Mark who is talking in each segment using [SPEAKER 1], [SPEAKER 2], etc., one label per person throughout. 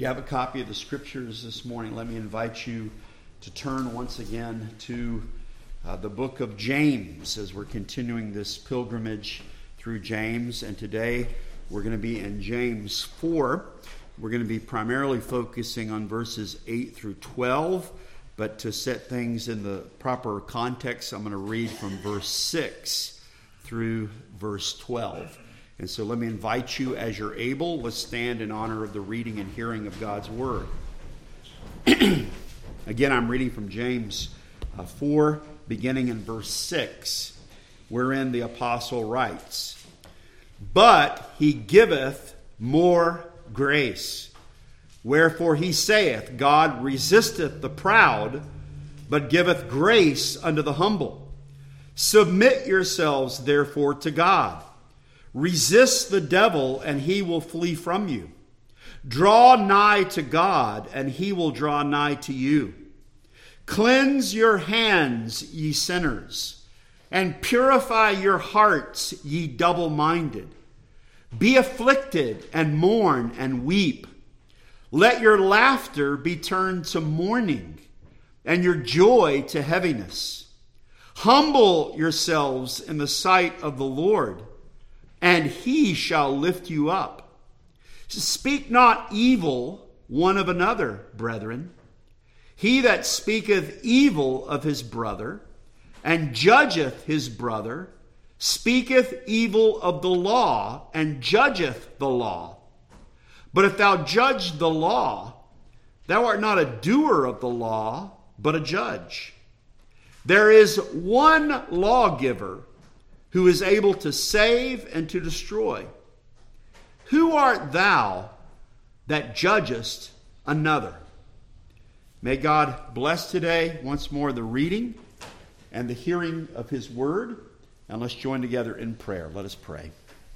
[SPEAKER 1] you have a copy of the Scriptures this morning, let me invite you to turn once again to the book of James as we're continuing this pilgrimage through James. And today we're going to be in James 4. We're going to be primarily focusing on verses 8 through 12. But to set things in the proper context, I'm going to read from verse 6 through verse 12. And so let me invite you, as you're able, let's stand in honor of the reading and hearing of God's Word. Again, I'm reading from James 4, beginning in verse 6, wherein the apostle writes, "But he giveth more grace. Wherefore he saith, God resisteth the proud, but giveth grace unto the humble. Submit yourselves therefore to God. Resist the devil, and he will flee from you. Draw nigh to God, and he will draw nigh to you. Cleanse your hands, ye sinners, and purify your hearts, ye double-minded. Be afflicted, and mourn, and weep. Let your laughter be turned to mourning, and your joy to heaviness. Humble yourselves in the sight of the Lord, and he shall lift you up. Speak not evil one of another, brethren. He that speaketh evil of his brother, and judgeth his brother, speaketh evil of the law, and judgeth the law. But if thou judge the law, thou art not a doer of the law, but a judge. There is one lawgiver, who is able to save and to destroy. Who art thou that judgest another?" May God bless today once more the reading and the hearing of his word. And let's join together in prayer. Let us pray.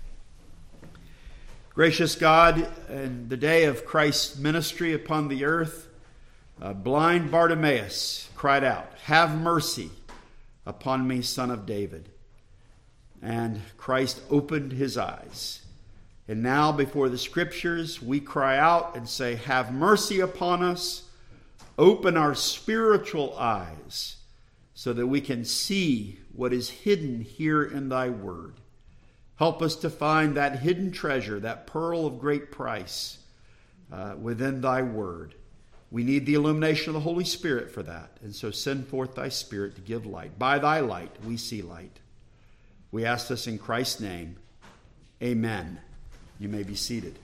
[SPEAKER 1] Gracious God, in the day of Christ's ministry upon the earth, blind Bartimaeus cried out, "Have mercy upon me, Son of David." And Christ opened his eyes. And now before the Scriptures, we cry out and say, "Have mercy upon us. Open our spiritual eyes so that we can see what is hidden here in thy word. Help us to find that hidden treasure, that pearl of great price within thy word. We need the illumination of the Holy Spirit for that. And so send forth thy Spirit to give light. By thy light we see light. We ask this in Christ's name. Amen. You may be seated.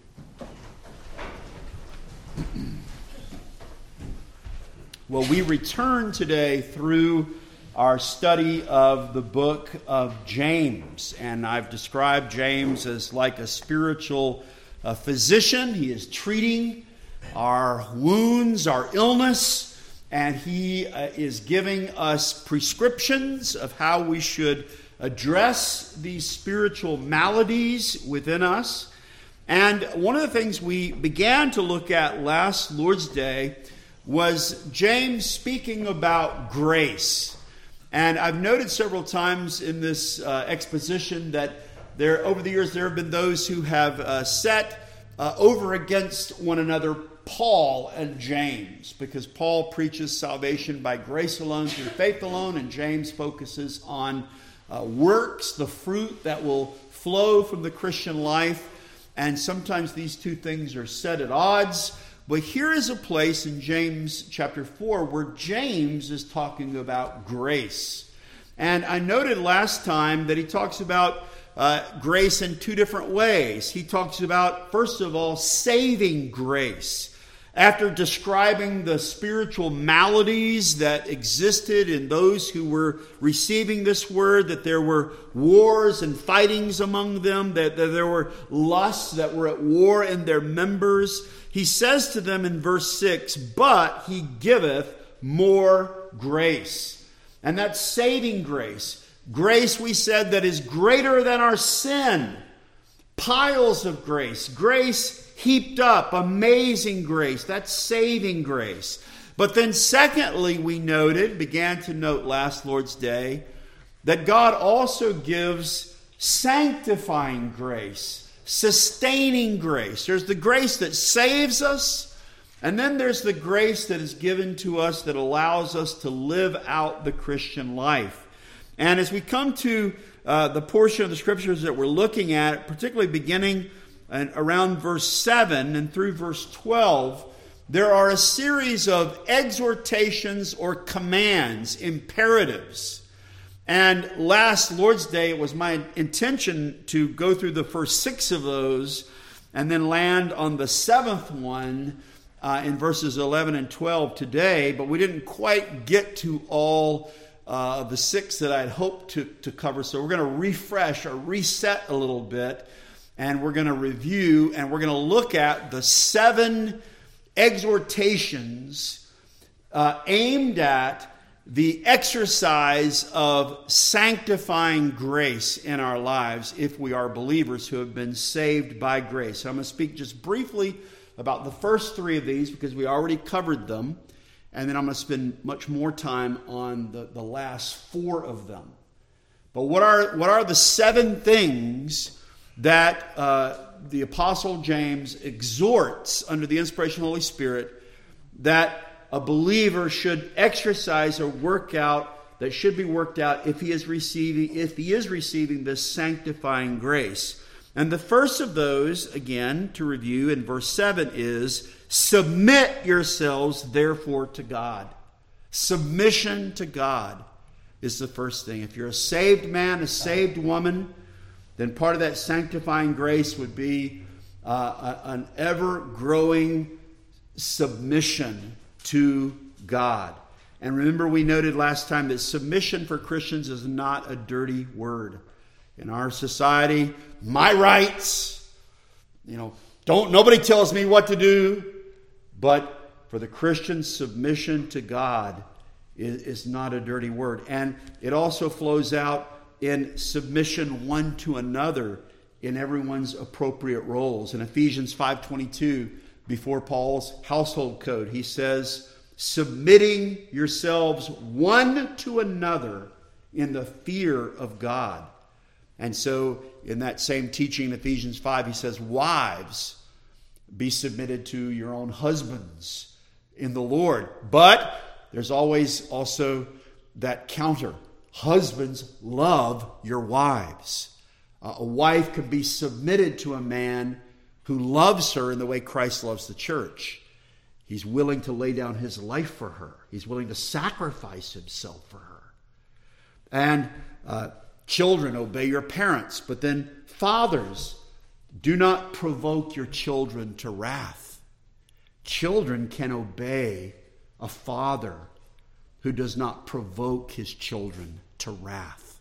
[SPEAKER 1] Well, we return today through our study of the book of James. And I've described James as like a spiritual physician. He is treating our wounds, our illness, and he is giving us prescriptions of how we should address these spiritual maladies within us. And one of the things we began to look at last Lord's Day was James speaking about grace. And I've noted several times in this exposition that over the years there have been those who have set over against one another Paul and James, because Paul preaches salvation by grace alone, through faith alone, and James focuses on works, the fruit that will flow from the Christian life. And sometimes these two things are set at odds. But here is a place in James chapter 4 where James is talking about grace. And I noted last time that he talks about grace in two different ways. He talks about, first of all, saving grace. After describing the spiritual maladies that existed in those who were receiving this word, that there were wars and fightings among them, that there were lusts that were at war in their members, he says to them in verse 6, "But he giveth more grace." And that's saving grace. Grace, we said, that is greater than our sin. Piles of grace. Grace heaped up, amazing grace. That's saving grace. But then secondly, we began to note last Lord's Day, that God also gives sanctifying grace, sustaining grace. There's the grace that saves us, And then there's the grace that is given to us that allows us to live out the Christian life. And as we come to the portion of the Scriptures that we're looking at, particularly beginning around verse 7 and through verse 12, there are a series of exhortations or commands, imperatives. And last Lord's Day, it was my intention to go through the first 6 of those and then land on the 7th one in verses 11 and 12 today, but we didn't quite get to all the 6 that I'd hoped to cover. So we're going to refresh or reset a little bit, and we're going to review, and we're going to look at the 7 exhortations aimed at the exercise of sanctifying grace in our lives if we are believers who have been saved by grace. So I'm going to speak just briefly about the first 3 of these because we already covered them, and then I'm going to spend much more time on the last 4 of them. But what are the 7 things that the Apostle James exhorts under the inspiration of the Holy Spirit that a believer should exercise or work out, that should be worked out if he is receiving this sanctifying grace? And the first of those, again, to review in verse 7 is, submit yourselves therefore to God. Submission to God is the first thing. If you're a saved man, a saved woman, then part of that sanctifying grace would be an ever-growing submission to God. And remember, we noted last time that submission for Christians is not a dirty word. In our society, my rights, nobody tells me what to do. But for the Christian, submission to God is not a dirty word. And it also flows out in submission one to another in everyone's appropriate roles. In Ephesians 5:22, before Paul's household code, he says, submitting yourselves one to another in the fear of God. And so in that same teaching in Ephesians 5, he says, wives, be submitted to your own husbands in the Lord. But there's always also that counter. Husbands, love your wives. A wife can be submitted to a man who loves her in the way Christ loves the church. He's willing to lay down his life for her. He's willing to sacrifice himself for her. And children, obey your parents. But then fathers, do not provoke your children to wrath. Children can obey a father who does not provoke his children to wrath.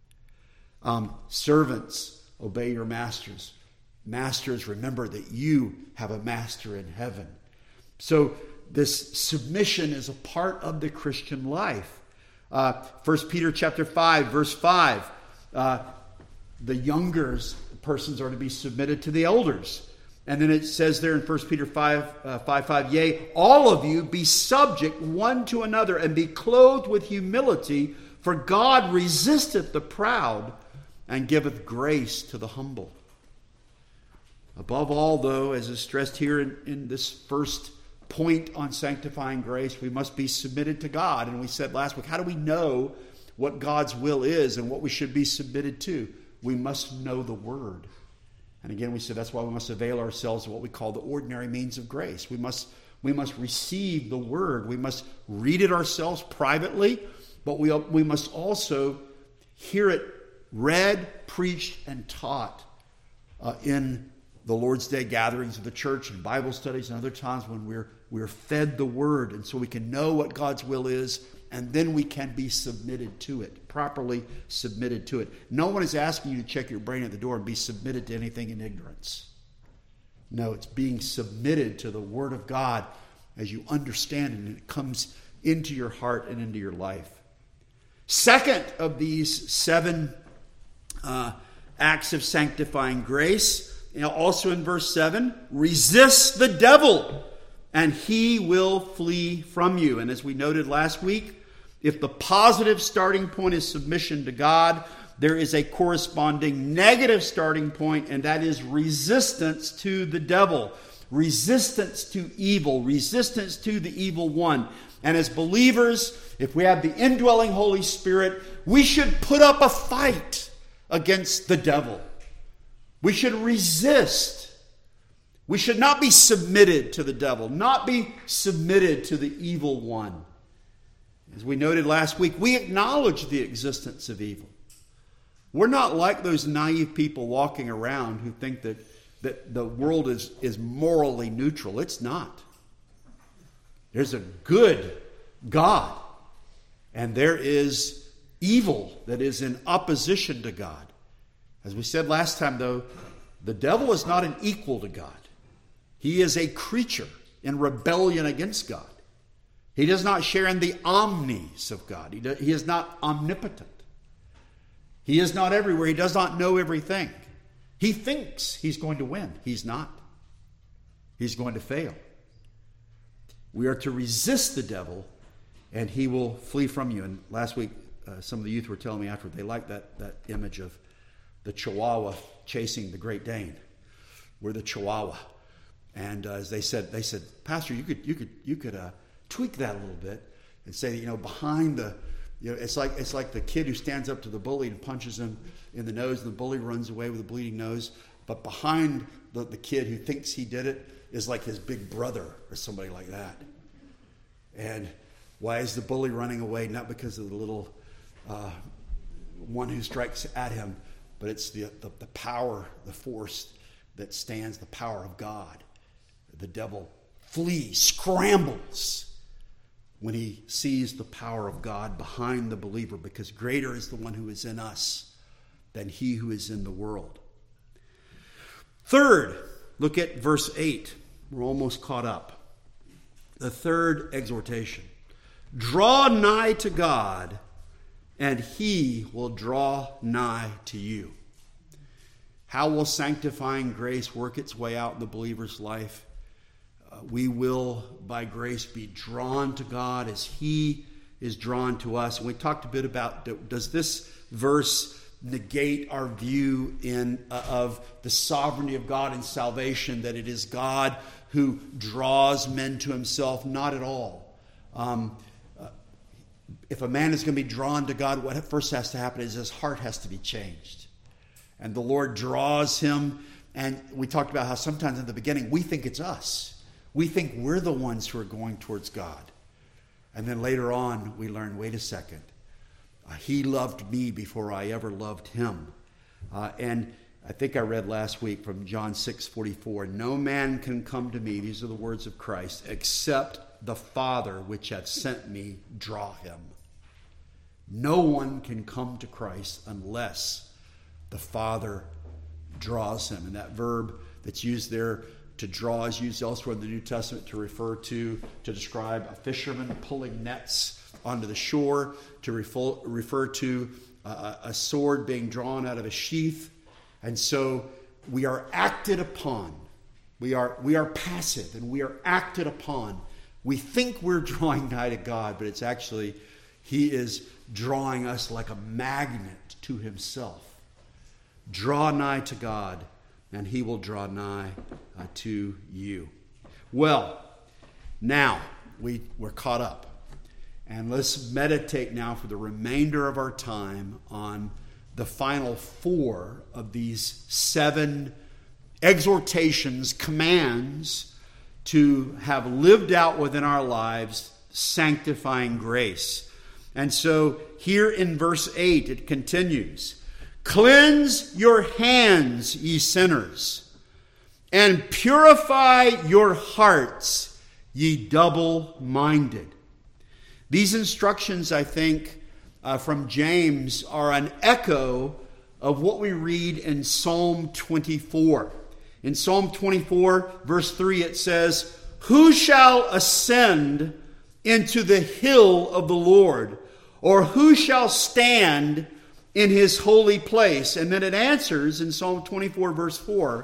[SPEAKER 1] Servants, obey your masters. Masters, remember that you have a master in heaven. So this submission is a part of the Christian life. 1 Peter chapter 5, verse 5. The younger persons are to be submitted to the elders. And then it says there in 1 Peter 5:5, yea, all of you be subject one to another and be clothed with humility, for God resisteth the proud and giveth grace to the humble. Above all, though, as is stressed here in this first point on sanctifying grace, we must be submitted to God. And we said last week, how do we know what God's will is and what we should be submitted to? We must know the Word. And again, we said that's why we must avail ourselves of what we call the ordinary means of grace. We must receive the Word. We must read it ourselves privately, but we must also hear it read, preached, and taught in the Lord's Day gatherings of the church and Bible studies and other times when we're fed the Word, and so we can know what God's will is, and then we can be submitted to it, properly submitted to it. No one is asking you to check your brain at the door and be submitted to anything in ignorance. No, it's being submitted to the Word of God as you understand it, and it comes into your heart and into your life. Second of these 7 acts of sanctifying grace, also in verse 7, resist the devil and he will flee from you. And as we noted last week, if the positive starting point is submission to God, there is a corresponding negative starting point, and that is resistance to the devil. resistance to evil, resistance to the evil one. And as believers, if we have the indwelling Holy Spirit, we should put up a fight against the devil. We should resist. We should not be submitted to the devil, not be submitted to the evil one. As we noted last week, we acknowledge the existence of evil. We're not like those naive people walking around who think that the world is morally neutral. It's not. There's a good God, and there is evil that is in opposition to God. As we said last time, though, the devil is not an equal to God. He is a creature in rebellion against God. He does not share in the omnis of God. He is not omnipotent. He is not everywhere. He does not know everything. He thinks he's going to win. He's not. He's going to fail. We are to resist the devil, and he will flee from you. And last week, some of the youth were telling me after they liked that image of the Chihuahua chasing the Great Dane. We're the Chihuahua, and as they said, Pastor, you could tweak that a little bit and say, behind the, it's like the kid who stands up to the bully and punches him in the nose, and the bully runs away with a bleeding nose. But behind the kid who thinks he did it is like his big brother or somebody like that. And why is the bully running away? Not because of the little one who strikes at him, but it's the power, the force that stands, the power of God. The devil flees, scrambles when he sees the power of God behind the believer, because greater is the one who is in us than he who is in the world. Third, look at verse 8. We're almost caught up. The third exhortation. Draw nigh to God, and he will draw nigh to you. How will sanctifying grace work its way out in the believer's life? We will, by grace, be drawn to God as he is drawn to us. And we talked a bit about, does this verse negate our view of the sovereignty of God in salvation, that it is God who draws men to himself? Not at all. If a man is going to be drawn to God, what first has to happen is his heart has to be changed. And the Lord draws him. And we talked about how sometimes in the beginning we think it's us. We think we're the ones who are going towards God. And then later on we learn, wait a second. He loved me before I ever loved him. And I think I read last week from John 6:44, no man can come to me, these are the words of Christ, except the Father which hath sent me draw him. No one can come to Christ unless the Father draws him. And that verb that's used there, to draw, is used elsewhere in the New Testament to describe a fisherman pulling nets onto the shore, to refer to a sword being drawn out of a sheath. And so we are acted upon. We are passive, and we are acted upon. We think we're drawing nigh to God, but it's actually he is drawing us like a magnet to himself. Draw nigh to God, and he will draw nigh to you. Well, now we're caught up. And let's meditate now for the remainder of our time on the final 4 of these 7 exhortations, commands to have lived out within our lives sanctifying grace. And so here in verse 8 it continues. Cleanse your hands, ye sinners, and purify your hearts, ye double-minded. These instructions, I think, from James are an echo of what we read in Psalm 24. In Psalm 24, verse 3, it says, who shall ascend into the hill of the Lord? Or who shall stand in his holy place? And then it answers in Psalm 24, verse 4,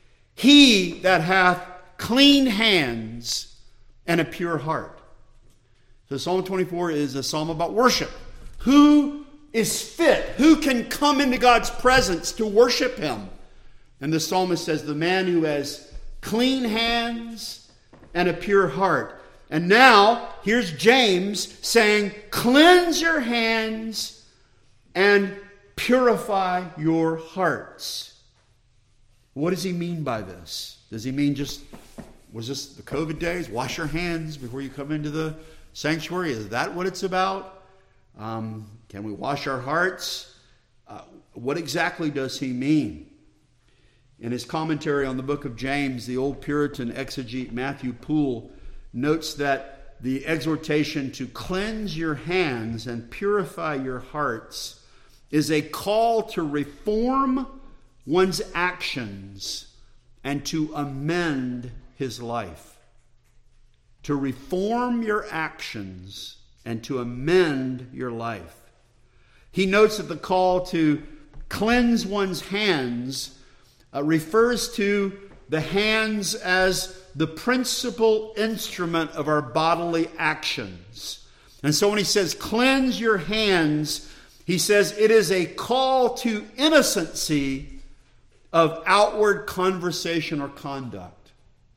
[SPEAKER 1] he that hath clean hands and a pure heart. So Psalm 24 is a psalm about worship. Who is fit? Who can come into God's presence to worship him? And the psalmist says, the man who has clean hands, and a pure heart. And now, here's James saying, cleanse your hands and purify your hearts. What does he mean by this? Does he mean was this the COVID days? Wash your hands before you come into the sanctuary? Is that what it's about? Can we wash our hearts? What exactly does he mean? In his commentary on the book of James, the old Puritan exegete Matthew Poole notes that the exhortation to cleanse your hands and purify your hearts is a call to reform one's actions and to amend his life. To reform your actions and to amend your life. He notes that the call to cleanse one's hands refers to the hands as the principal instrument of our bodily actions. And so when he says cleanse your hands, he says it is a call to innocency of outward conversation or conduct.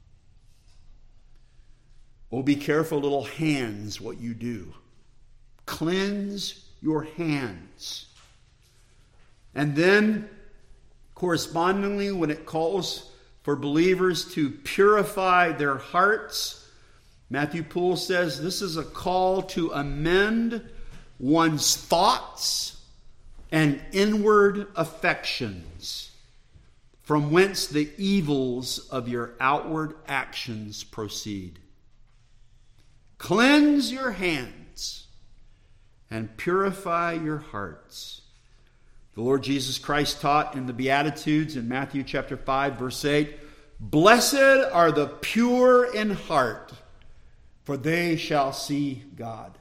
[SPEAKER 1] Oh, be careful, little hands, what you do. Cleanse your hands. And then, correspondingly, when it calls for believers to purify their hearts, Matthew Poole says this is a call to amend one's thoughts and inward affections, from whence the evils of your outward actions proceed. Cleanse your hands and purify your hearts. The Lord Jesus Christ taught in the Beatitudes in Matthew chapter 5, verse 8, "Blessed are the pure in heart, for they shall see God."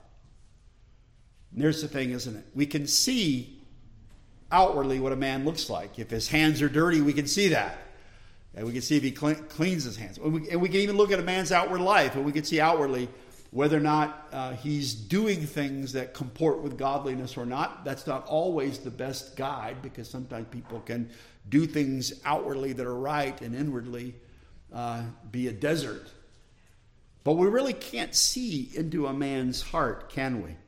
[SPEAKER 1] And there's the thing, isn't it? We can see outwardly what a man looks like. If his hands are dirty, we can see that. And we can see if he cleans his hands. And we can even look at a man's outward life, and we can see outwardly whether or not he's doing things that comport with godliness or not. That's not always the best guide, because sometimes people can do things outwardly that are right and inwardly be a desert. But we really can't see into a man's heart, can we?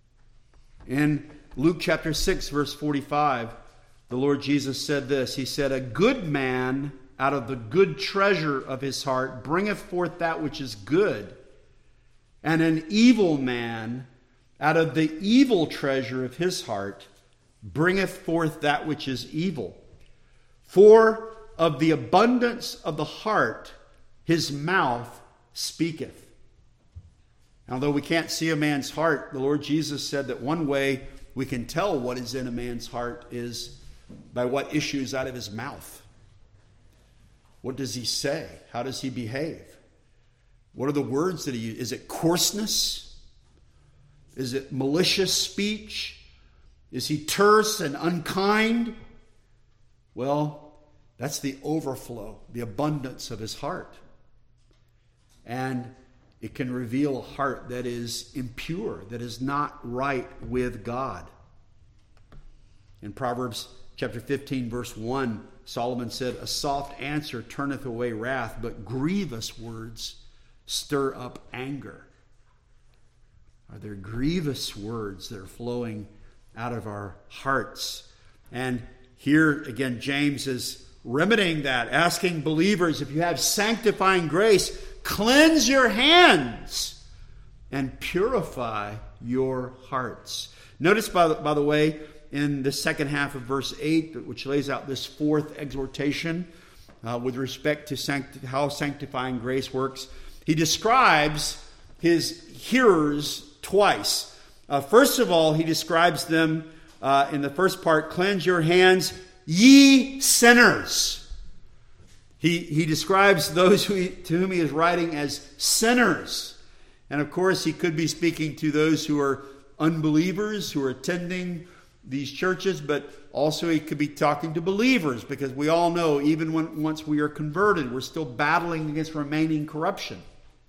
[SPEAKER 1] In Luke chapter 6, verse 45, the Lord Jesus said this. He said, "A good man out of the good treasure of his heart bringeth forth that which is good, and an evil man out of the evil treasure of his heart bringeth forth that which is evil. For of the abundance of the heart his mouth speaketh." Although we can't see a man's heart, the Lord Jesus said that one way we can tell what is in a man's heart is by what issues out of his mouth. What does he say? How does he behave? What are the words that he uses? Is it coarseness? Is it malicious speech? Is he terse and unkind? Well, that's the overflow, the abundance of his heart. And it can reveal a heart that is impure, that is not right with God. In Proverbs chapter 15, verse 1, Solomon said, "A soft answer turneth away wrath, but grievous words stir up anger." Are there grievous words that are flowing out of our hearts? And here again, James is remedying that, asking believers, if you have sanctifying grace, cleanse your hands and purify your hearts. Notice, by the way, in the second half of verse 8, which lays out this fourth exhortation with respect to how sanctifying grace works, he describes his hearers twice. First of all, he describes them in the first part, "Cleanse your hands, ye sinners." He describes those to whom he is writing as sinners. And of course, he could be speaking to those who are unbelievers, who are attending these churches, but also he could be talking to believers, because we all know, even once we are converted, we're still battling against remaining corruption.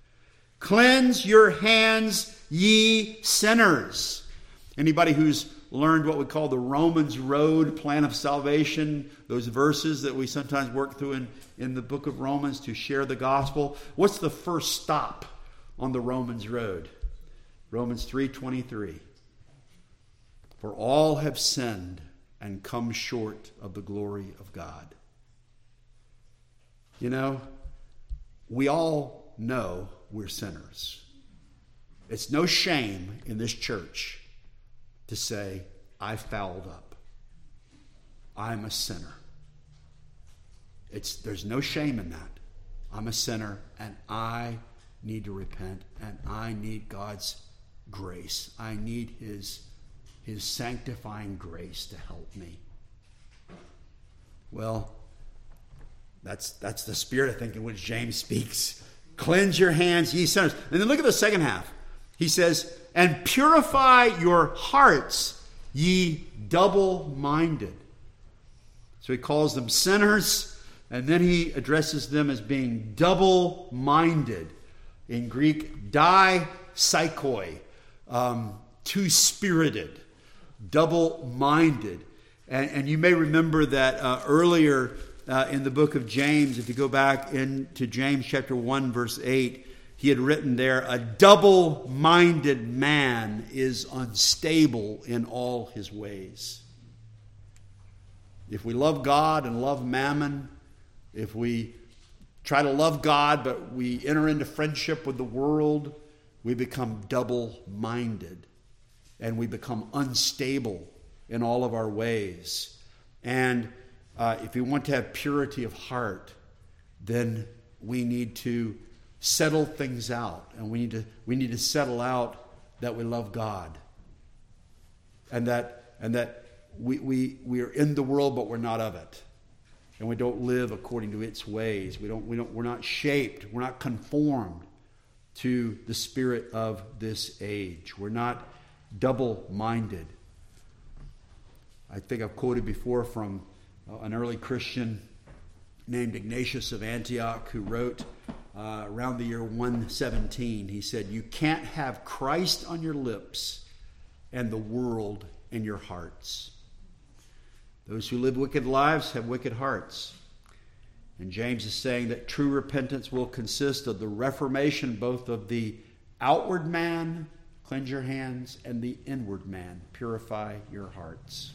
[SPEAKER 1] "Cleanse your hands, ye sinners." Anybody who's learned what we call the Romans Road plan of salvation, those verses that we sometimes work through in the book of Romans to share the gospel. What's the first stop on the Romans Road? Romans 3:23. For all have sinned and come short of the glory of God. You know, we all know we're sinners. It's no shame in this church to say, I fouled up. I'm a sinner. There's no shame in that. I'm a sinner and I need to repent and I need God's grace. I need His sanctifying grace to help me. Well, that's the spirit, I think, in which James speaks. Cleanse your hands, ye sinners. And then look at the second half. He says, and purify your hearts, ye double-minded. So he calls them sinners, and then he addresses them as being double-minded. In Greek, psychoi, two-spirited, double-minded. And you may remember that earlier in the book of James, if you go back into James chapter 1, verse 8, he had written there, a double-minded man is unstable in all his ways. If we love God and love mammon, if we try to love God but we enter into friendship with the world, we become double-minded and we become unstable in all of our ways. And if we want to have purity of heart, then we need to settle things out, and we need to settle out that we love God, and that we are in the world, but we're not of it, and we don't live according to its ways. We're not shaped. We're not conformed to the spirit of this age. We're not double-minded. I think I've quoted before from an early Christian named Ignatius of Antioch, who wrote around the year 117. He said, you can't have Christ on your lips and the world in your hearts. Those who live wicked lives have wicked hearts. And James is saying that true repentance will consist of the reformation both of the outward man, cleanse your hands, and the inward man, purify your hearts.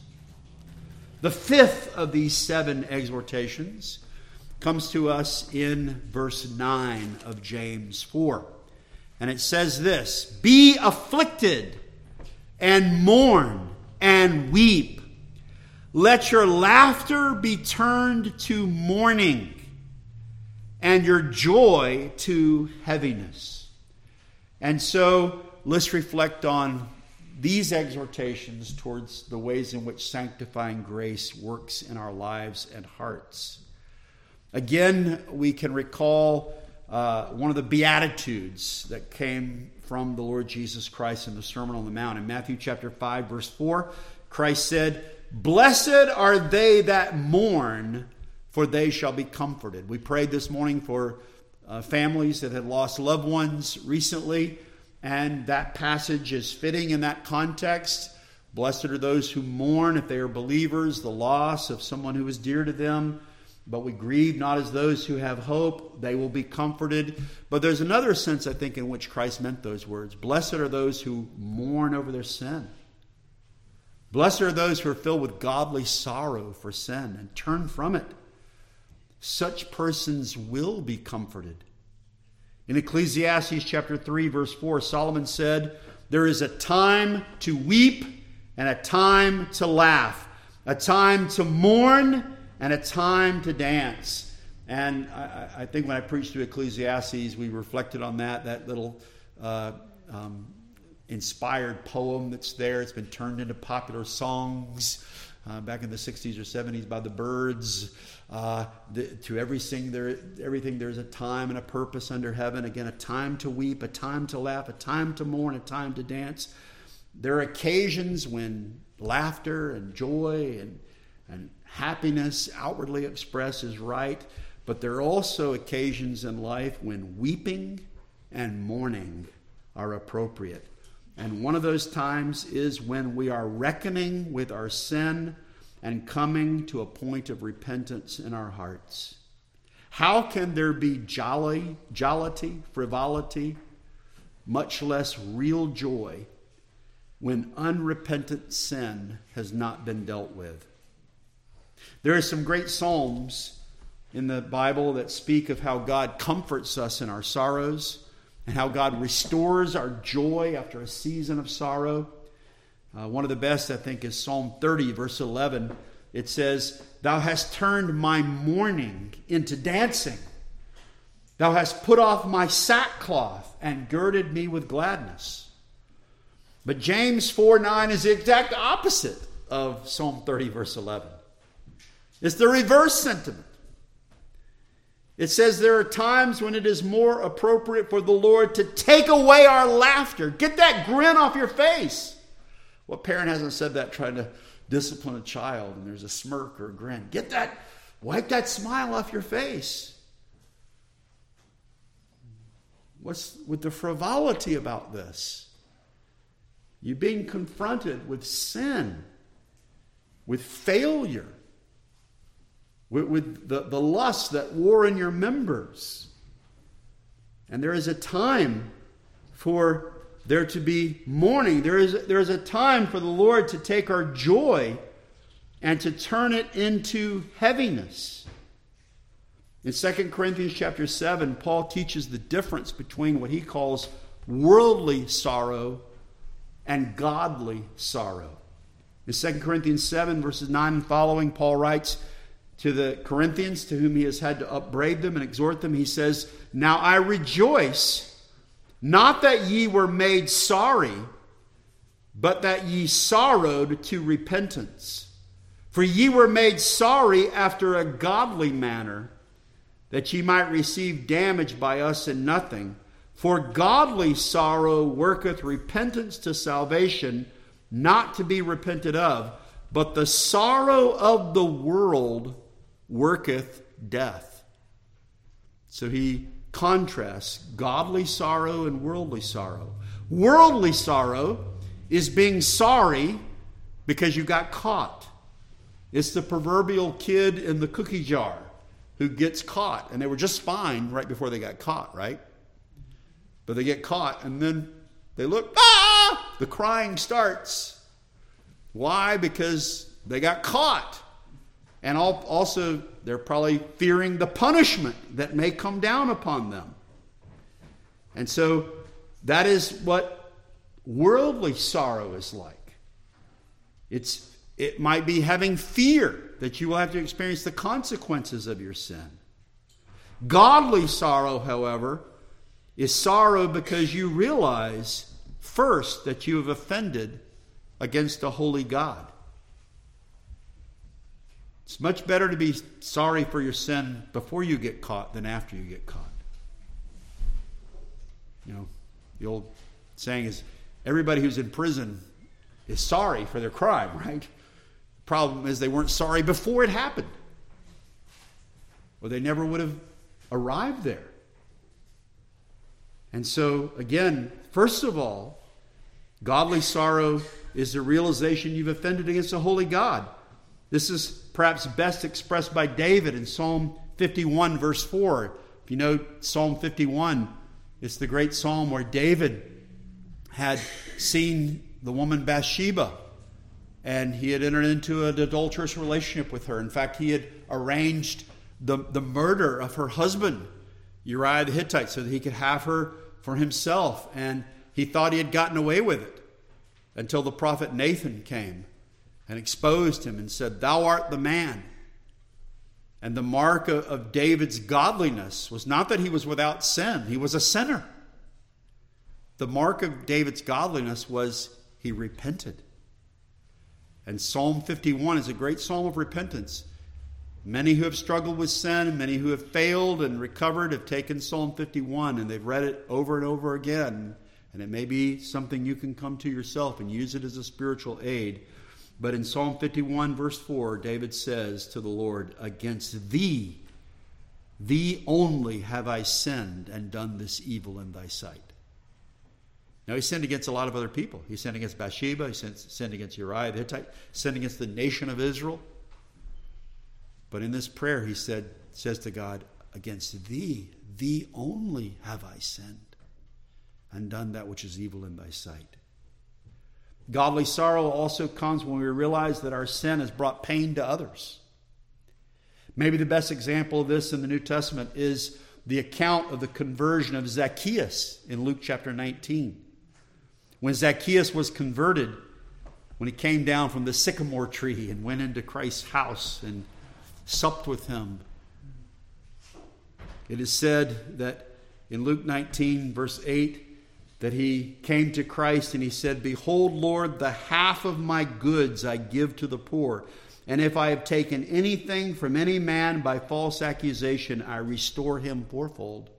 [SPEAKER 1] The fifth of these 7 exhortations comes to us in verse 9 of James 4. And it says this, be afflicted and mourn and weep. Let your laughter be turned to mourning and your joy to heaviness. And so let's reflect on these exhortations towards the ways in which sanctifying grace works in our lives and hearts. Again, we can recall one of the Beatitudes that came from the Lord Jesus Christ in the Sermon on the Mount. In Matthew chapter 5, verse 4, Christ said, blessed are they that mourn, for they shall be comforted. We prayed this morning for families that had lost loved ones recently, and that passage is fitting in that context. Blessed are those who mourn, if they are believers, the loss of someone who is dear to them. But we grieve not as those who have hope. They will be comforted. But there's another sense, I think, in which Christ meant those words. Blessed are those who mourn over their sin. Blessed are those who are filled with godly sorrow for sin and turn from it. Such persons will be comforted. In Ecclesiastes chapter 3, verse 4, Solomon said, there is a time to weep and a time to laugh, a time to mourn and a time to dance. And I think when I preached through Ecclesiastes, we reflected on that little inspired poem that's there. It's been turned into popular songs back in the 60s or 70s by the Byrds. To everything there's a time and a purpose under heaven. Again, a time to weep, a time to laugh, a time to mourn, a time to dance. There are occasions when laughter and joy and happiness outwardly expressed is right, but there are also occasions in life when weeping and mourning are appropriate. And one of those times is when we are reckoning with our sin and coming to a point of repentance in our hearts. How can there be jollity, frivolity, much less real joy, when unrepentant sin has not been dealt with? There are some great psalms in the Bible that speak of how God comforts us in our sorrows and how God restores our joy after a season of sorrow. One of the best, I think, is Psalm 30, verse 11. It says, "Thou hast turned my mourning into dancing. Thou hast put off my sackcloth and girded me with gladness." But James 4:9 is the exact opposite of Psalm 30, verse 11. It's the reverse sentiment. It says there are times when it is more appropriate for the Lord to take away our laughter. Get that grin off your face. What parent hasn't said that trying to discipline a child and there's a smirk or a grin? Wipe that smile off your face. What's with the frivolity about this? You're being confronted with sin, with failure, with the lust that war in your members. And there is a time for there to be mourning. There is a time for the Lord to take our joy and to turn it into heaviness. In 2 Corinthians chapter 7, Paul teaches the difference between what he calls worldly sorrow and godly sorrow. In 2 Corinthians 7, verses 9 and following, Paul writes to the Corinthians, to whom he has had to upbraid them and exhort them, he says, "Now I rejoice, not that ye were made sorry, but that ye sorrowed to repentance. For ye were made sorry after a godly manner, that ye might receive damage by us in nothing. For godly sorrow worketh repentance to salvation, not to be repented of, but the sorrow of the world worketh death." So he contrasts godly sorrow and worldly sorrow. Worldly sorrow is being sorry because you got caught. It's the proverbial kid in the cookie jar who gets caught, and they were just fine right before they got caught, right? But they get caught, and then they look, the crying starts. Why? Because they got caught. And also, they're probably fearing the punishment that may come down upon them. And so, that is what worldly sorrow is like. It might be having fear that you will have to experience the consequences of your sin. Godly sorrow, however, is sorrow because you realize first that you have offended against a holy God. It's much better to be sorry for your sin before you get caught than after you get caught. You know, the old saying is, everybody who's in prison is sorry for their crime, right? The problem is they weren't sorry before it happened, or they never would have arrived there. And so, again, first of all, godly sorrow is the realization you've offended against a holy God. This is perhaps best expressed by David in Psalm 51, verse 4. If you know Psalm 51, it's the great psalm where David had seen the woman Bathsheba, and he had entered into an adulterous relationship with her. In fact, he had arranged the murder of her husband, Uriah the Hittite, so that he could have her for himself. And he thought he had gotten away with it until the prophet Nathan came and exposed him and said, "Thou art the man." And the mark of David's godliness was not that he was without sin. He was a sinner. The mark of David's godliness was he repented. And Psalm 51 is a great psalm of repentance. Many who have struggled with sin and many who have failed and recovered have taken Psalm 51 and they've read it over and over again. And it may be something you can come to yourself and use it as a spiritual aid. But in Psalm 51, verse 4, David says to the Lord, "Against thee only have I sinned and done this evil in thy sight." Now, he sinned against a lot of other people. He sinned against Bathsheba. He sinned against Uriah the Hittite. Sinned against the nation of Israel. But in this prayer, he says to God, against thee only have I sinned, and done that which is evil in thy sight. Godly sorrow also comes when we realize that our sin has brought pain to others. Maybe the best example of this in the New Testament is the account of the conversion of Zacchaeus in Luke chapter 19. When Zacchaeus was converted, when he came down from the sycamore tree and went into Christ's house and supped with him, it is said that in Luke 19, verse 8, that he came to Christ and he said, "Behold, Lord, the half of my goods I give to the poor. And if I have taken anything from any man by false accusation, I restore him fourfold."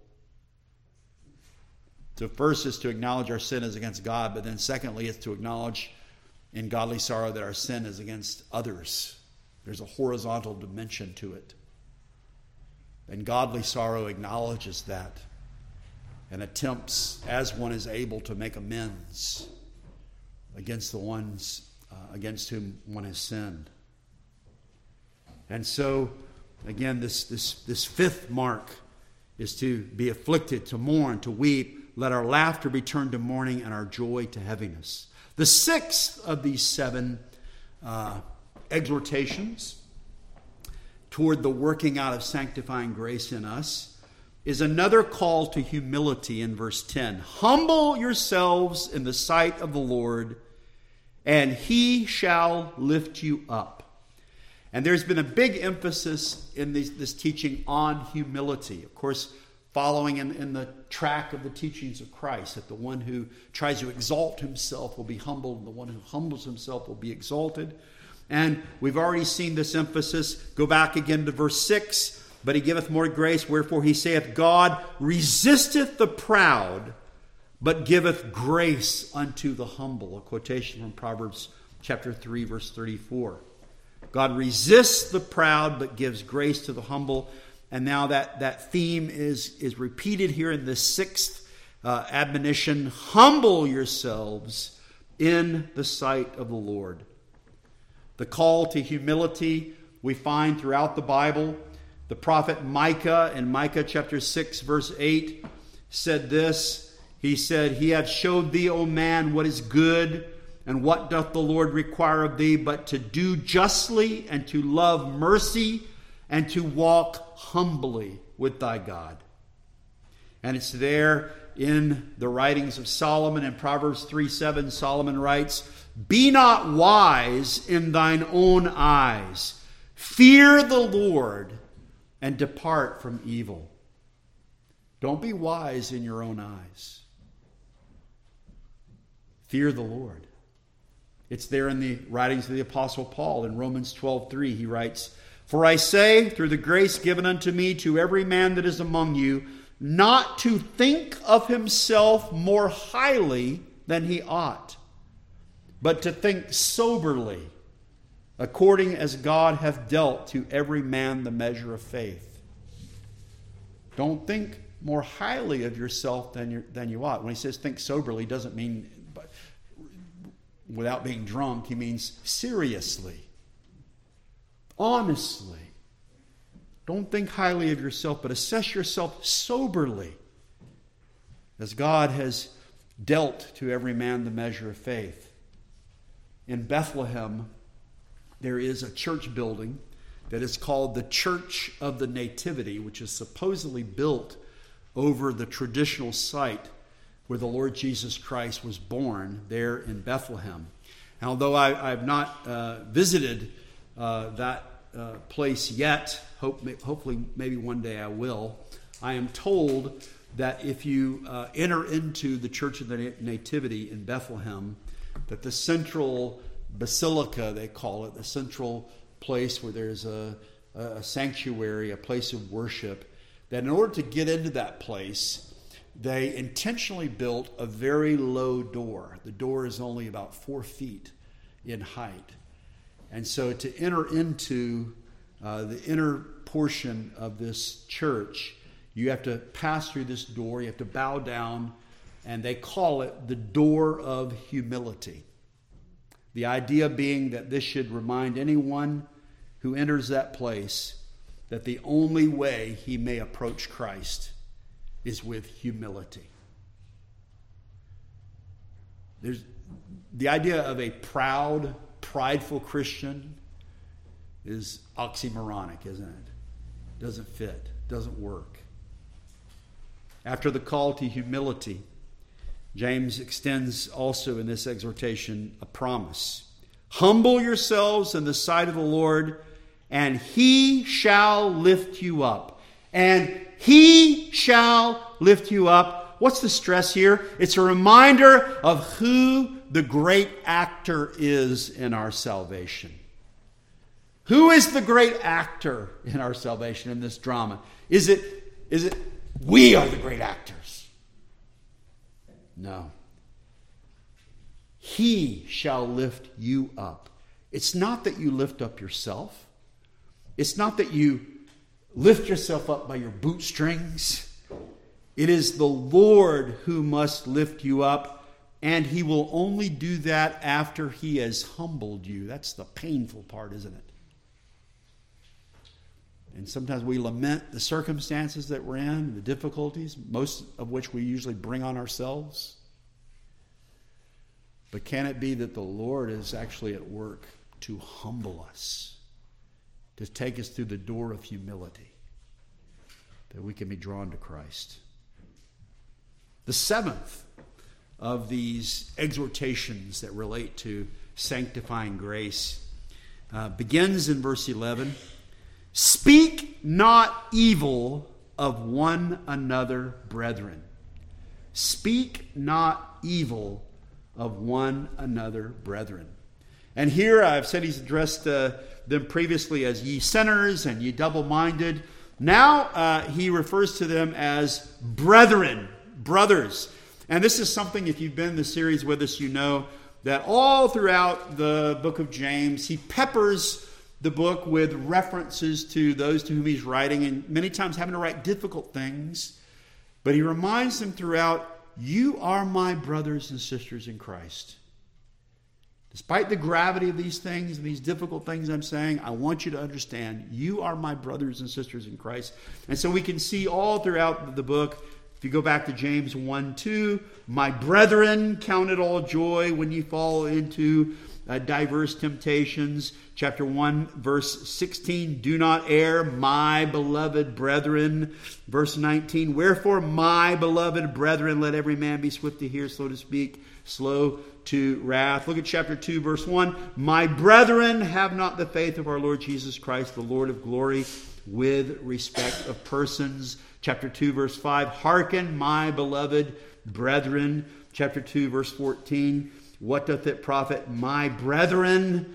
[SPEAKER 1] So first is to acknowledge our sin is against God, but then secondly is to acknowledge in godly sorrow that our sin is against others. There's a horizontal dimension to it. And godly sorrow acknowledges that and attempts, as one is able, to make amends against the ones against whom one has sinned. And so, again, this fifth mark is to be afflicted, to mourn, to weep. Let our laughter be turned to mourning and our joy to heaviness. The sixth of these seven exhortations toward the working out of sanctifying grace in us is another call to humility in verse 10. Humble yourselves in the sight of the Lord, and he shall lift you up. And there's been a big emphasis in this teaching on humility. Of course, following in the track of the teachings of Christ, that the one who tries to exalt himself will be humbled, and the one who humbles himself will be exalted. And we've already seen this emphasis. Go back again to verse 6. But he giveth more grace, wherefore he saith, God resisteth the proud, but giveth grace unto the humble. A quotation from Proverbs chapter 3, verse 34. God resists the proud, but gives grace to the humble. And now that theme is repeated here in the sixth admonition. Humble yourselves in the sight of the Lord. The call to humility we find throughout the Bible. The prophet Micah in Micah chapter 6 verse 8 said this. He said, He hath showed thee, O man, what is good, and what doth the Lord require of thee, but to do justly, and to love mercy, and to walk humbly with thy God. And it's there in the writings of Solomon. In Proverbs 3:7, Solomon writes, Be not wise in thine own eyes. Fear the Lord, and depart from evil. Don't be wise in your own eyes. Fear the Lord. It's there in the writings of the Apostle Paul. In Romans 12:3, he writes, For I say, through the grace given unto me, to every man that is among you, not to think of himself more highly than he ought, but to think soberly, according as God hath dealt to every man the measure of faith. Don't think more highly of yourself than you ought. When he says think soberly, he doesn't mean without being drunk. He means seriously, honestly. Don't think highly of yourself, but assess yourself soberly, as God has dealt to every man the measure of faith. In Bethlehem, there is a church building that is called the Church of the Nativity, which is supposedly built over the traditional site where the Lord Jesus Christ was born, there in Bethlehem. And although I've not visited that place yet, hopefully maybe one day I will, I am told that if you enter into the Church of the Nativity in Bethlehem, that the central basilica, they call it, the central place where there's a sanctuary, a place of worship, that in order to get into that place, they intentionally built a very low door. The door is only about 4 feet in height. And so to enter into the inner portion of this church, you have to pass through this door. You have to bow down And they call it the door of humility. The idea being that this should remind anyone who enters that place that the only way he may approach Christ is with humility. There's the idea of a proud, prideful Christian is oxymoronic, isn't it? Doesn't fit, doesn't work. After the call to humility, James extends also in this exhortation a promise. Humble yourselves in the sight of the Lord, and he shall lift you up. And he shall lift you up. What's the stress here? It's a reminder of who the great actor is in our salvation. Who is the great actor in our salvation in this drama? Is it we are the great actors? No. He shall lift you up. It's not that you lift up yourself. It's not that you lift yourself up by your bootstrings. It is the Lord who must lift you up, and he will only do that after he has humbled you. That's the painful part, isn't it? And sometimes we lament the circumstances that we're in, the difficulties, most of which we usually bring on ourselves. But can it be that the Lord is actually at work to humble us, to take us through the door of humility, that we can be drawn to Christ? The seventh of these exhortations that relate to sanctifying grace begins in verse 11. Speak not evil of one another, brethren. Speak not evil of one another, brethren. And here I've said he's addressed them previously as ye sinners and ye double-minded. Now he refers to them as brethren, brothers. And this is something, if you've been in the series with us, you know that all throughout the book of James, he peppers the book with references to those to whom he's writing, and many times having to write difficult things. But he reminds them throughout, you are my brothers and sisters in Christ. Despite the gravity of these things and these difficult things I'm saying, I want you to understand, you are my brothers and sisters in Christ. And so we can see all throughout the book, if you go back to James 1:2, my brethren, count it all joy when you fall into diverse temptations. Chapter 1, verse 16, do not err, my beloved brethren. Verse 19, wherefore, my beloved brethren, let every man be swift to hear, slow to speak, slow to wrath. Look at chapter 2, verse 1. My brethren, have not the faith of our Lord Jesus Christ, the Lord of glory, with respect of persons. Chapter 2, verse 5. Hearken, my beloved brethren. Chapter 2, verse 14. What doth it profit, my brethren?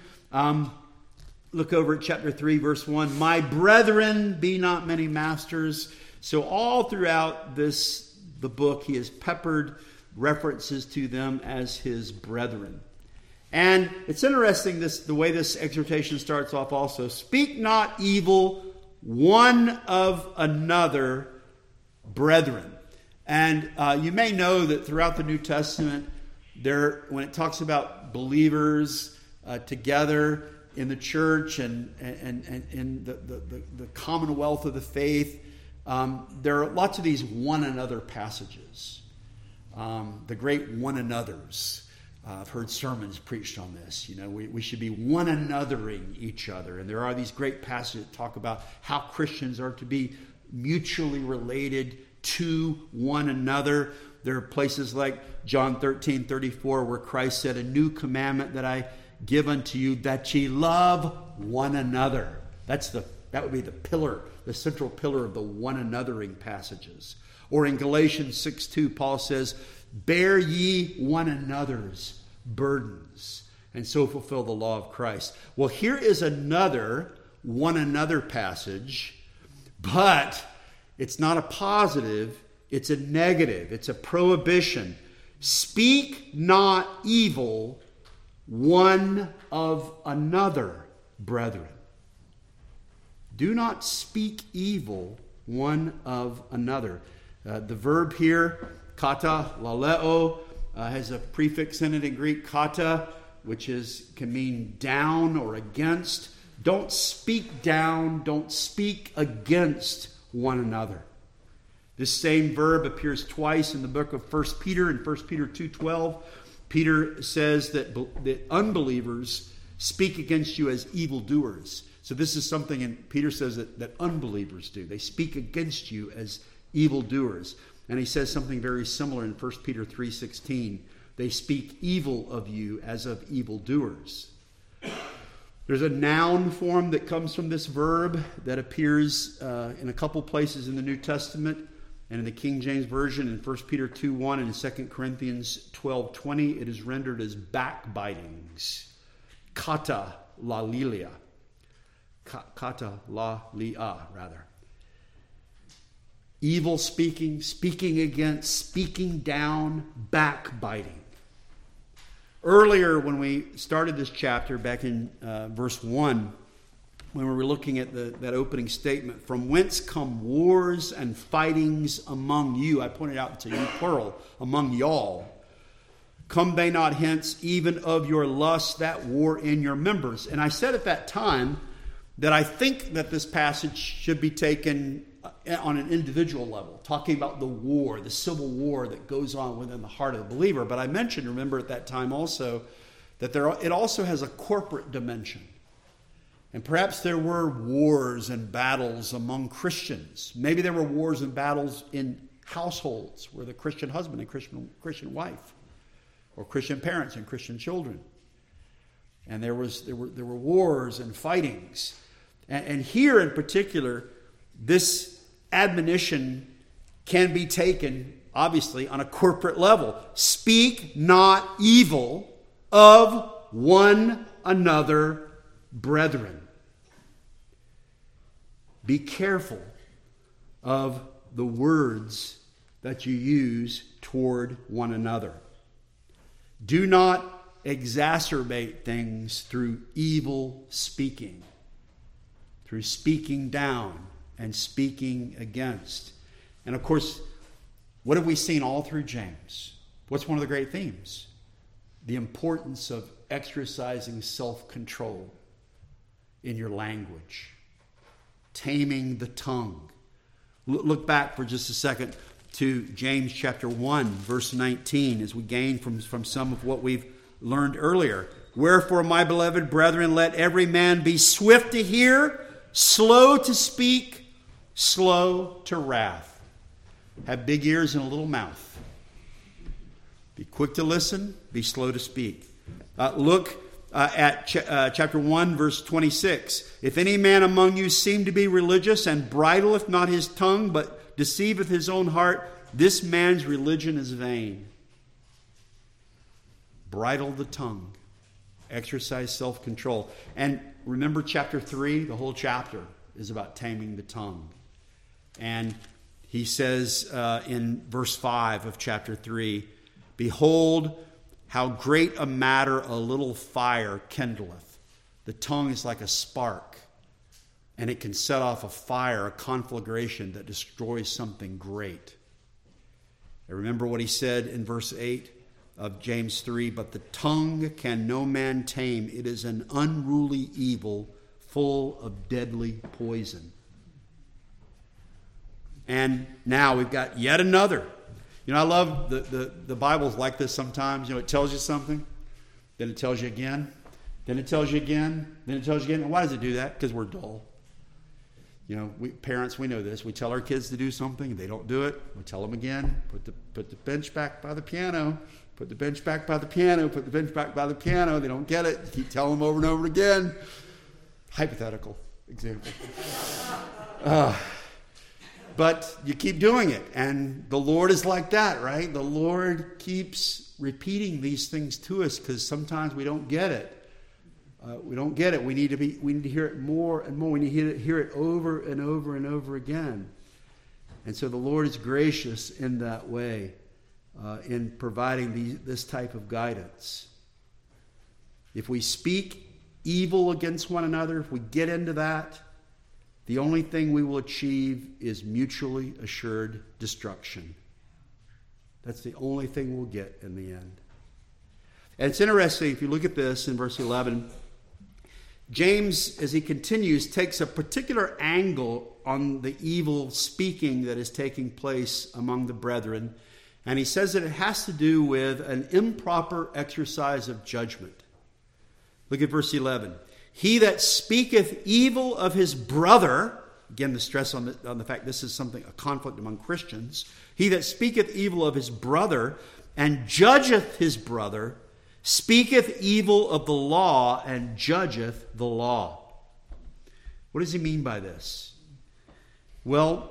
[SPEAKER 1] Look over at chapter 3, verse 1. My brethren, be not many masters. So all throughout the book, he has peppered references to them as his brethren. And it's interesting the way this exhortation starts off also. Speak not evil one of another, brethren. And you may know that throughout the New Testament, when it talks about believers together in the church and in the commonwealth of the faith, there are lots of these one another passages. The great one another's. I've heard sermons preached on this. You know, we should be one anothering each other. And there are these great passages that talk about how Christians are to be mutually related to one another. There are places like John 13:34 where Christ said, a new commandment that I give unto you, that ye love one another. That would be the pillar, the central pillar of the one anothering passages. Or in Galatians 6:2, Paul says, bear ye one another's burdens, and so fulfill the law of Christ. Well, here is another one another passage, but it's not a positive, it's a negative, it's a prohibition. Speak not evil one of another, brethren. Do not speak evil one of another. The verb here Kata, laleo, has a prefix in it in Greek, kata, which can mean down or against. Don't speak down, don't speak against one another. This same verb appears twice in the book of 1 Peter. In 1 Peter 2:12, Peter says that unbelievers speak against you as evildoers. So this is something, and Peter says that unbelievers do. They speak against you as evildoers. And he says something very similar in 1 Peter 3:16. They speak evil of you as of evildoers. There's a noun form that comes from this verb that appears in a couple places in the New Testament. And in the King James Version, in 1 Peter 2:1 and in 2 Corinthians 12:20, it is rendered as backbitings. Kata lalilia. Kata lalia, rather. Evil speaking, speaking against, speaking down, backbiting. Earlier, when we started this chapter, back in verse 1, when we were looking at that opening statement, from whence come wars and fightings among you? I pointed out to you, plural, among y'all. Come they not hence, even of your lust, that war in your members? And I said at that time that I think that this passage should be taken on an individual level, talking about the war, the civil war that goes on within the heart of the believer. But I mentioned, remember at that time also, that it also has a corporate dimension. And perhaps there were wars and battles among Christians. Maybe there were wars and battles in households where the Christian husband and Christian wife, or Christian parents and Christian children. And there were wars and fightings. And here in particular, this admonition can be taken, obviously, on a corporate level. Speak not evil of one another, brethren. Be careful of the words that you use toward one another. Do not exacerbate things through evil speaking, through speaking down and speaking against. And of course, what have we seen all through James? What's one of the great themes? The importance of exercising self-control in your language, taming the tongue. Look back for just a second to James chapter 1, verse 19, as we gain from some of what we've learned earlier. Wherefore, my beloved brethren, let every man be swift to hear, slow to speak, slow to wrath. Have big ears and a little mouth. Be quick to listen, be slow to speak. Look at chapter 1, verse 26. If any man among you seem to be religious and bridleth not his tongue, but deceiveth his own heart, this man's religion is vain. Bridle the tongue. Exercise self-control. And remember chapter 3, the whole chapter is about taming the tongue. And he says in verse 5 of chapter 3, behold, how great a matter a little fire kindleth. The tongue is like a spark, and it can set off a fire, a conflagration that destroys something great. And remember what he said in verse 8 of James 3, but the tongue can no man tame. It is an unruly evil, full of deadly poison. And now we've got yet another. You know, I love the Bible's like this sometimes. You know, it tells you something, then it tells you again, then it tells you again, then it tells you again. And why does it do that? Because we're dull. You know, parents, we know this. We tell our kids to do something, and they don't do it. We tell them again, put the bench back by the piano, put the bench back by the piano, put the bench back by the piano. They don't get it. Keep telling them over and over again. Hypothetical example. But you keep doing it. And the Lord is like that, right? The Lord keeps repeating these things to us because sometimes we don't get it. We don't get it. We need to hear it more and more. We need to hear it over and over and over again. And so the Lord is gracious in that way, in providing this type of guidance. If we speak evil against one another, if we get into that, the only thing we will achieve is mutually assured destruction. That's the only thing we'll get in the end. And it's interesting, if you look at this in verse 11, James, as he continues, takes a particular angle on the evil speaking that is taking place among the brethren. And he says that it has to do with an improper exercise of judgment. Look at verse 11. He that speaketh evil of his brother, again the stress on the fact this is a conflict among Christians. He that speaketh evil of his brother and judgeth his brother, speaketh evil of the law and judgeth the law. What does he mean by this? Well,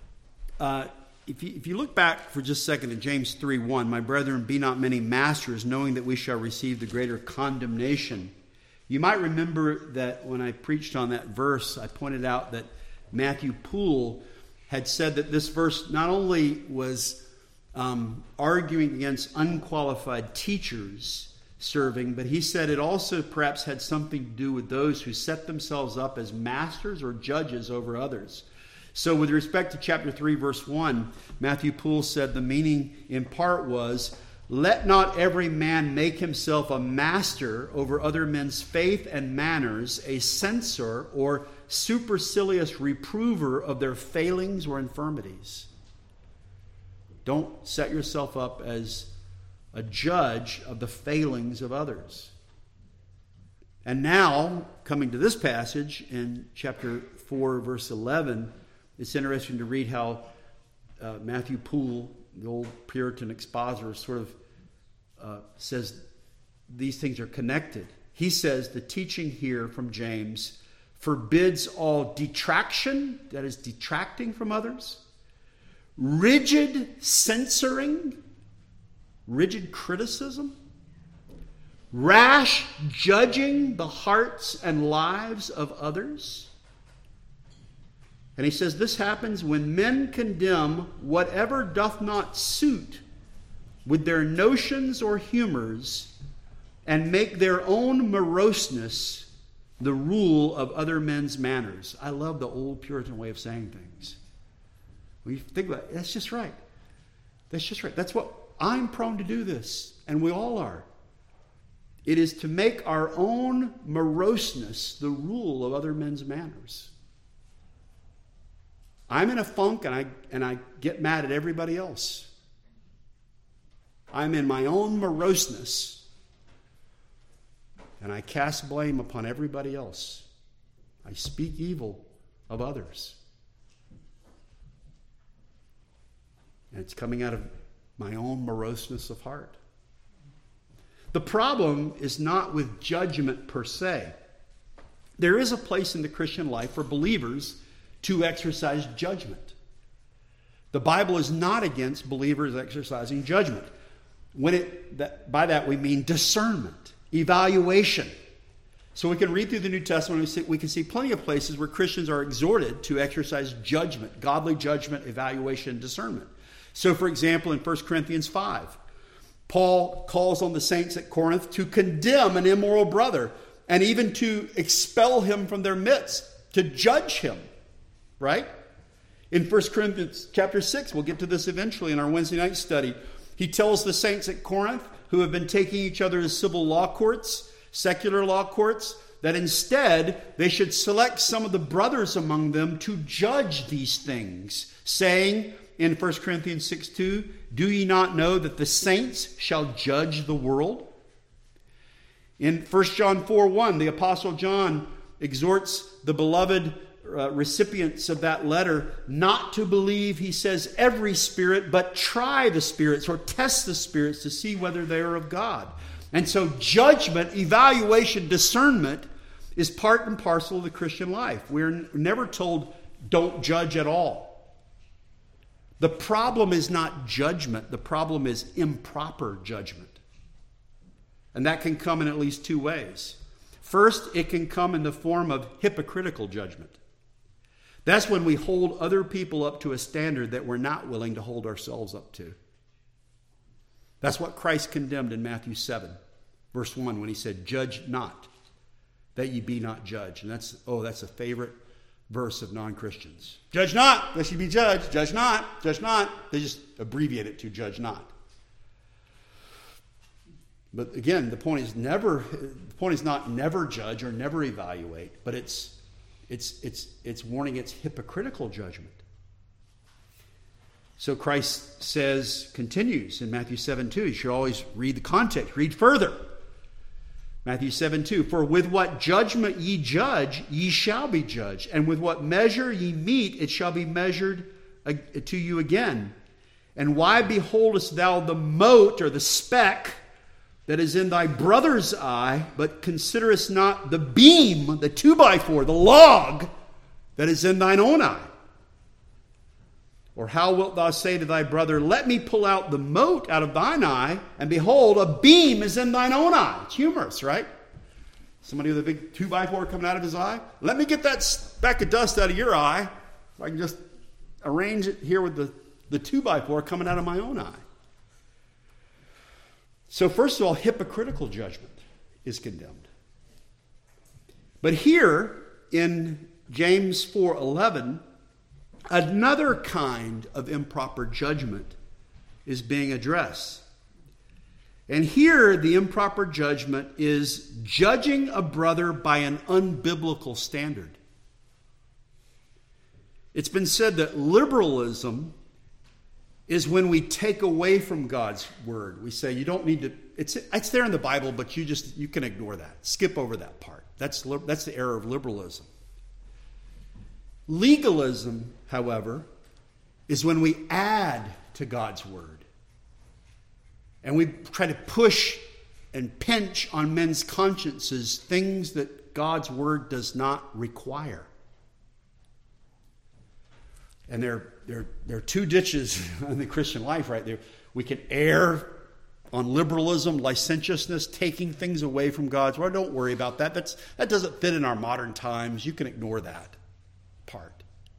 [SPEAKER 1] if you look back for just a second in James 3:1, my brethren, be not many masters, knowing that we shall receive the greater condemnation. You might remember that when I preached on that verse, I pointed out that Matthew Poole had said that this verse not only was arguing against unqualified teachers serving, but he said it also perhaps had something to do with those who set themselves up as masters or judges over others. So with respect to chapter 3, verse 1, Matthew Poole said the meaning in part was, let not every man make himself a master over other men's faith and manners, a censor or supercilious reprover of their failings or infirmities. Don't set yourself up as a judge of the failings of others. And now, coming to this passage in chapter 4, verse 11, it's interesting to read how Matthew Poole, the old Puritan expositor, sort of says these things are connected. He says the teaching here from James forbids all detraction, that is detracting from others, rigid censoring, rigid criticism, rash judging the hearts and lives of others. And he says this happens when men condemn whatever doth not suit with their notions or humors and make their own moroseness the rule of other men's manners. I love the old Puritan way of saying things. When you think about it, that's just right. That's just right. That's what I'm prone to do this, and we all are. It is to make our own moroseness the rule of other men's manners. I'm in a funk and I get mad at everybody else. I'm in my own moroseness and I cast blame upon everybody else. I speak evil of others. And it's coming out of my own moroseness of heart. The problem is not with judgment per se. There is a place in the Christian life for believers to exercise judgment. The Bible is not against believers exercising judgment. By that we mean discernment, evaluation. So we can read through the New Testament and we can see plenty of places where Christians are exhorted to exercise judgment, godly judgment, evaluation, and discernment. So for example, in 1 Corinthians 5, Paul calls on the saints at Corinth to condemn an immoral brother and even to expel him from their midst, to judge him. Right? In 1 Corinthians chapter 6, we'll get to this eventually in our Wednesday night study, he tells the saints at Corinth who have been taking each other to civil law courts, secular law courts, that instead they should select some of the brothers among them to judge these things, saying in 1 Corinthians 6:2, do ye not know that the saints shall judge the world? In 1 John 4:1, the Apostle John exhorts the beloved recipients of that letter not to believe, he says, every spirit, but try the spirits or test the spirits to see whether they are of God. And so judgment, evaluation, discernment is part and parcel of the Christian life. We're never told don't judge at all. The problem is not judgment. The problem is improper judgment. And that can come in at least two ways. First, it can come in the form of hypocritical judgment. That's when we hold other people up to a standard that we're not willing to hold ourselves up to. That's what Christ condemned in Matthew 7, verse 1, when he said, judge not, that ye be not judged. And that's a favorite verse of non-Christians. Judge not, lest ye be judged. Judge not, judge not. They just abbreviate it to judge not. But again, the point is not never judge or never evaluate, but it's warning it's hypocritical judgment. So Christ continues in Matthew 7:2. You should always read the context, read further. Matthew 7:2, for with what judgment ye judge, ye shall be judged, and with what measure ye mete, it shall be measured to you again. And why beholdest thou the mote or the speck that is in thy brother's eye, but considerest not the beam, the 2x4, the log that is in thine own eye? Or how wilt thou say to thy brother, let me pull out the mote out of thine eye, and behold, a beam is in thine own eye? It's humorous, right? Somebody with a big 2x4 coming out of his eye. Let me get that speck of dust out of your eye. I can just arrange it here with the 2x4 coming out of my own eye. So first of all, hypocritical judgment is condemned. But here in James 4:11, another kind of improper judgment is being addressed. And here the improper judgment is judging a brother by an unbiblical standard. It's been said that liberalism is when we take away from God's word. We say you don't need to, it's there in the Bible, but you can ignore that. Skip over that part. That's the error of liberalism. Legalism, however, is when we add to God's word. And we try to push and pinch on men's consciences things that God's word does not require. And there are two ditches in the Christian life right there. We can err on liberalism, licentiousness, taking things away from God's word. Don't worry about that. That doesn't fit in our modern times. You can ignore that part.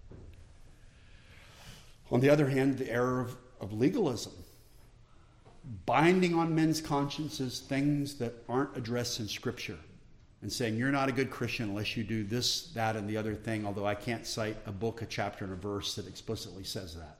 [SPEAKER 1] On the other hand, the error of legalism. Binding on men's consciences things that aren't addressed in Scripture. And saying, you're not a good Christian unless you do this, that, and the other thing, although I can't cite a book, a chapter, and a verse that explicitly says that.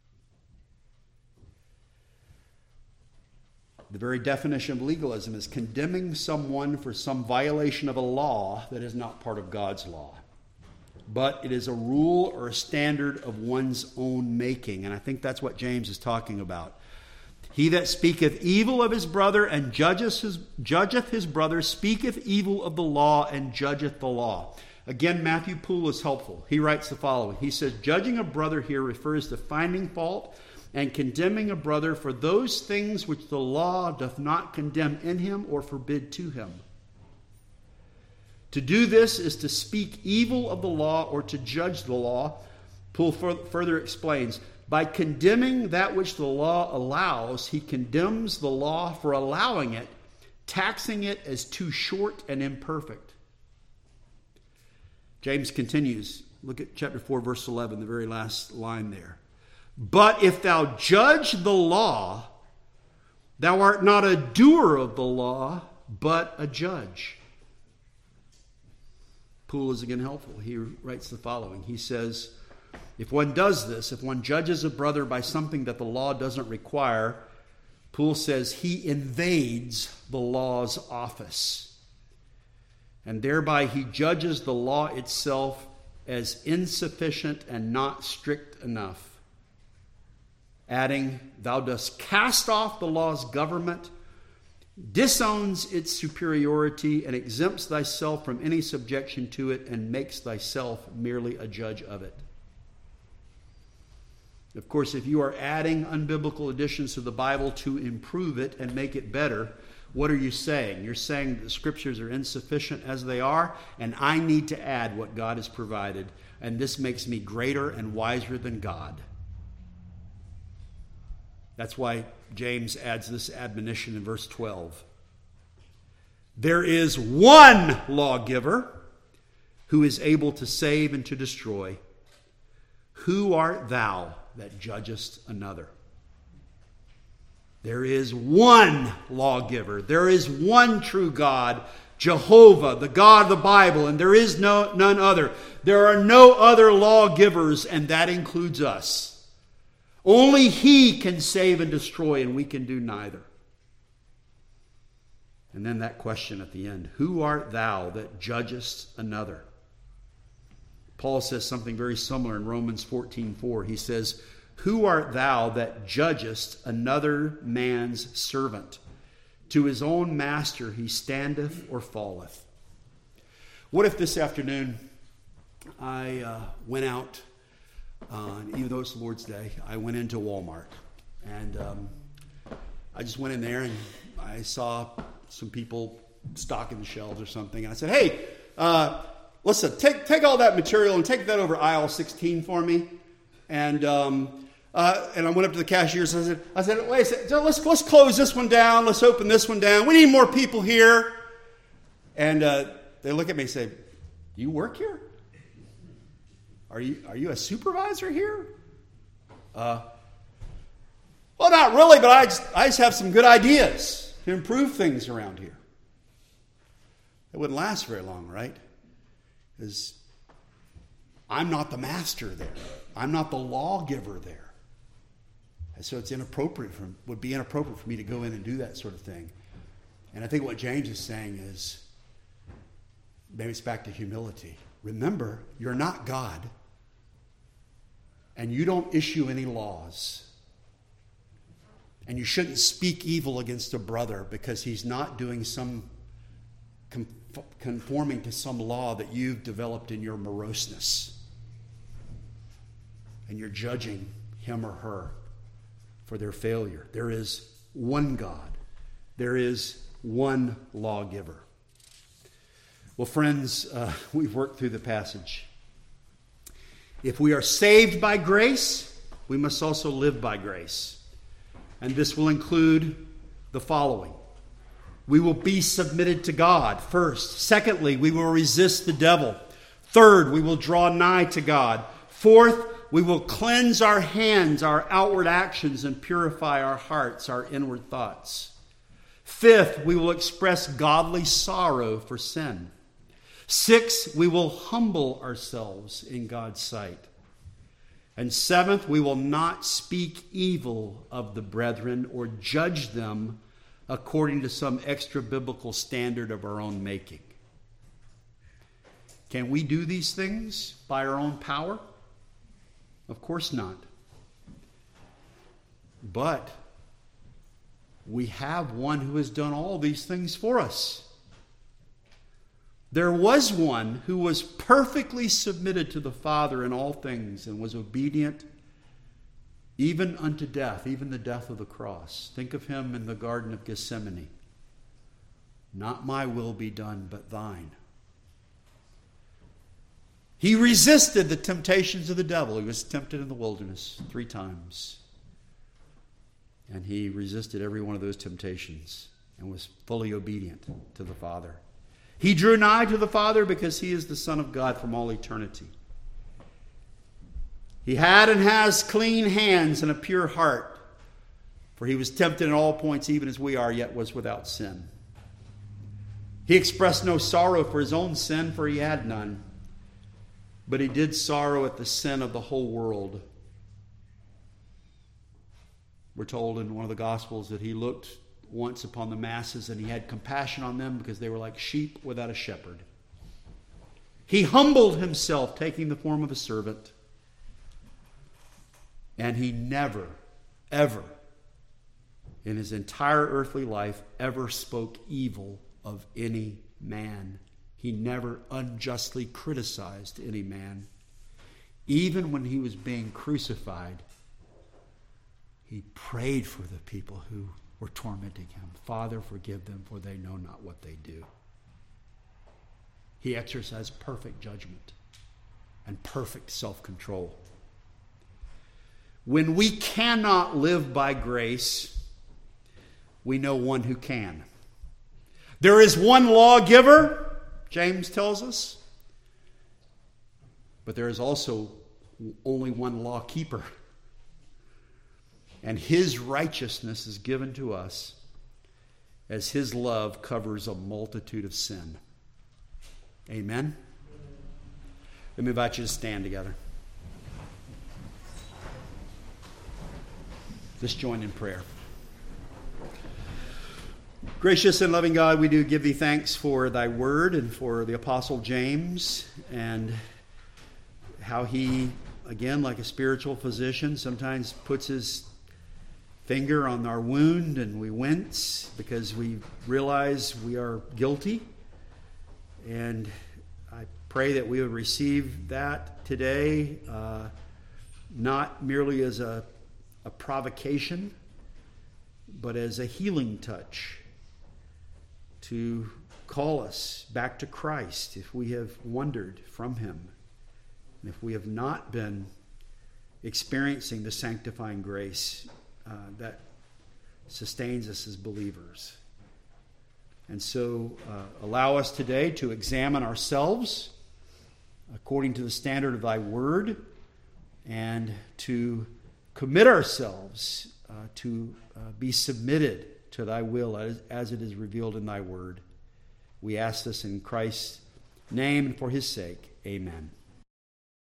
[SPEAKER 1] The very definition of legalism is condemning someone for some violation of a law that is not part of God's law. But it is a rule or a standard of one's own making. And I think that's what James is talking about. He that speaketh evil of his brother and judgeth his brother speaketh evil of the law and judgeth the law. Again, Matthew Poole is helpful. He writes the following. He says, judging a brother here refers to finding fault and condemning a brother for those things which the law doth not condemn in him or forbid to him. To do this is to speak evil of the law or to judge the law. Poole further explains, by condemning that which the law allows, he condemns the law for allowing it, taxing it as too short and imperfect. James continues. Look at chapter 4, verse 11, the very last line there. But if thou judge the law, thou art not a doer of the law, but a judge. Poole is again helpful. He writes the following. He says, if one does this, if one judges a brother by something that the law doesn't require, Poole says he invades the law's office. And thereby he judges the law itself as insufficient and not strict enough. Adding, thou dost cast off the law's government, disowns its superiority, and exempts thyself from any subjection to it, and makes thyself merely a judge of it. Of course, if you are adding unbiblical additions to the Bible to improve it and make it better, what are you saying? You're saying the Scriptures are insufficient as they are, and I need to add what God has provided, and this makes me greater and wiser than God. That's why James adds this admonition in verse 12. There is one lawgiver who is able to save and to destroy. Who art thou that judgest another? There is one lawgiver. There is one true God, Jehovah, the God of the Bible, and there is none other. There are no other lawgivers, and that includes us. Only He can save and destroy, and we can do neither. And then that question at the end, who art thou that judgest another? Paul says something very similar in Romans 14:4. He says, who art thou that judgest another man's servant? To his own master he standeth or falleth. What if this afternoon I went out, even though it's the Lord's Day, I went into Walmart. And I just went in there and I saw some people stocking the shelves or something. And I said, hey, listen, take all that material and take that over aisle 16 for me. And I went up to the cashiers and I said, wait a second, let's close this one down. Let's open this one down. We need more people here. And they look at me and say, you work here? Are you a supervisor here? Well, not really, but I just have some good ideas to improve things around here. It wouldn't last very long, right? Because I'm not the master there. I'm not the lawgiver there. And so would be inappropriate for me to go in and do that sort of thing. And I think what James is saying is, maybe it's back to humility. Remember, you're not God. And you don't issue any laws. And you shouldn't speak evil against a brother because he's not doing some conforming to some law that you've developed in your moroseness. And you're judging him or her for their failure. There is one God. There is one lawgiver. Well, friends, we've worked through the passage. If we are saved by grace, we must also live by grace. And this will include the following. We will be submitted to God first. Secondly, we will resist the devil. Third, we will draw nigh to God. Fourth, we will cleanse our hands, our outward actions, and purify our hearts, our inward thoughts. Fifth, we will express godly sorrow for sin. Sixth, we will humble ourselves in God's sight. And seventh, we will not speak evil of the brethren or judge them according to some extra biblical standard of our own making. Can we do these things by our own power? Of course not. But we have one who has done all these things for us. There was one who was perfectly submitted to the Father in all things and was obedient even unto death, even the death of the cross. Think of him in the Garden of Gethsemane. Not my will be done, but thine. He resisted the temptations of the devil. He was tempted in the wilderness 3 times. And he resisted every one of those temptations and was fully obedient to the Father. He drew nigh to the Father because he is the Son of God from all eternity. He had and has clean hands and a pure heart, for he was tempted in all points even as we are, yet was without sin. He expressed no sorrow for his own sin, for he had none. But he did sorrow at the sin of the whole world. We're told in one of the Gospels that he looked once upon the masses and he had compassion on them because they were like sheep without a shepherd. He humbled himself, taking the form of a servant. And he never, ever, in his entire earthly life, ever spoke evil of any man. He never unjustly criticized any man. Even when he was being crucified, he prayed for the people who were tormenting him. Father, forgive them, for they know not what they do. He exercised perfect judgment and perfect self-control. When we cannot live by grace, we know one who can. There is one lawgiver, James tells us, but there is also only one lawkeeper. And his righteousness is given to us as his love covers a multitude of sin. Amen? Let me invite you to stand together. Let's join in prayer. Gracious and loving God, we do give thee thanks for thy word and for the Apostle James and how he, again, like a spiritual physician, sometimes puts his finger on our wound and we wince because we realize we are guilty. And I pray that we would receive that today, not merely as a provocation, but as a healing touch to call us back to Christ if we have wandered from him, and if we have not been experiencing the sanctifying grace that sustains us as believers. And so allow us today to examine ourselves according to the standard of thy word and to commit ourselves to be submitted to thy will as it is revealed in thy word. We ask this in Christ's name and for his sake. Amen.